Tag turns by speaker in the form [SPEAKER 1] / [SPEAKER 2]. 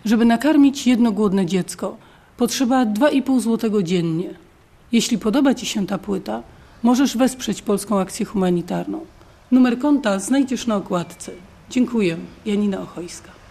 [SPEAKER 1] Żeby nakarmić jedno głodne dziecko, potrzeba 2,5 zł dziennie. Jeśli podoba Ci się ta płyta, możesz wesprzeć Polską Akcję Humanitarną. Numer konta znajdziesz na okładce. Dziękuję. Janina Ochojska.